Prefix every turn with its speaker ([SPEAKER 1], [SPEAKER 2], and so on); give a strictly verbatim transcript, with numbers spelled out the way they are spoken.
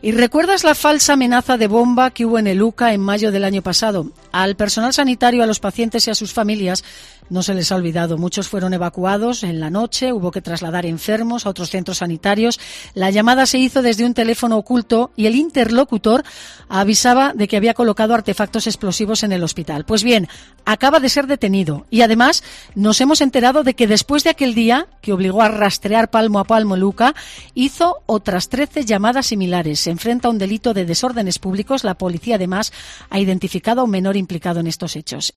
[SPEAKER 1] ¿Y recuerdas la falsa amenaza de bomba que hubo en el U C A en mayo del año pasado? Al personal sanitario, a los pacientes y a sus familias no se les ha olvidado. Muchos fueron evacuados en la noche, hubo que trasladar enfermos a otros centros sanitarios. La llamada se hizo desde un teléfono oculto y el interlocutor avisaba de que había colocado artefactos explosivos en el hospital. Pues bien, acaba de ser detenido y además nos hemos enterado de que después de aquel día, que obligó a rastrear palmo a palmo el U C A, hizo otras trece llamadas similares. Se enfrenta a un delito de desórdenes públicos. La policía además ha identificado a un menor implicado en estos hechos.